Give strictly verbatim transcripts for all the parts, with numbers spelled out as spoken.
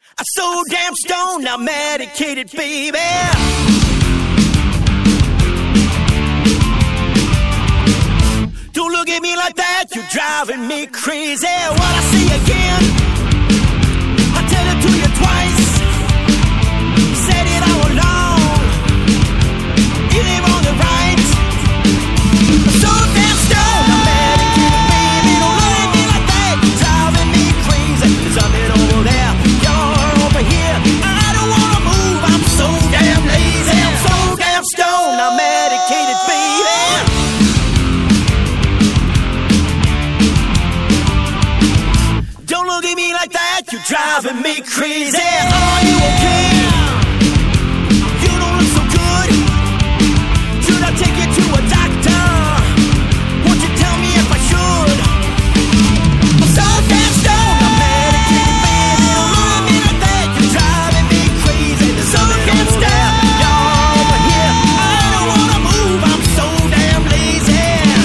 I'm so damn stoned, I'm medicated, baby. Don't look at me like that, you're driving me crazy. What I say again, I tell it to you twice. You said it all along, you ain't on the right. I'm so damn stoned, I'm medicated, baby. Don't look at me like that, you're driving me crazy. There's something over there, you're over here. I don't wanna move, I'm so damn lazy. I'm so damn stoned, I'm medicated, baby. Don't look at me like that, you're driving me crazy. Are you okay? You don't look so good. Should I take you to a doctor? Won't you tell me if I should? I'm so damn stoned, I'm medicated, baby. Don't look at me like that, you're driving me crazy. There's something over there, you're over here. I don't wanna move, I'm so damn lazy.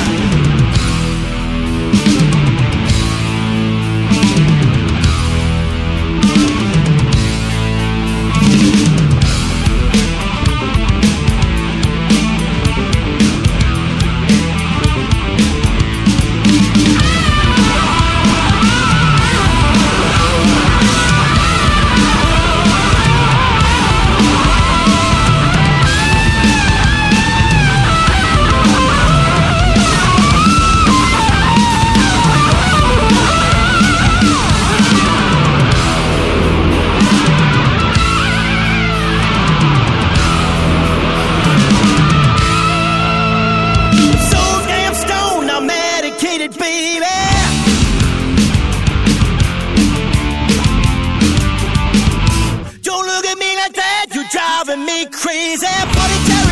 Baby, don't look at me like that, you're driving me crazy. Buddy, tell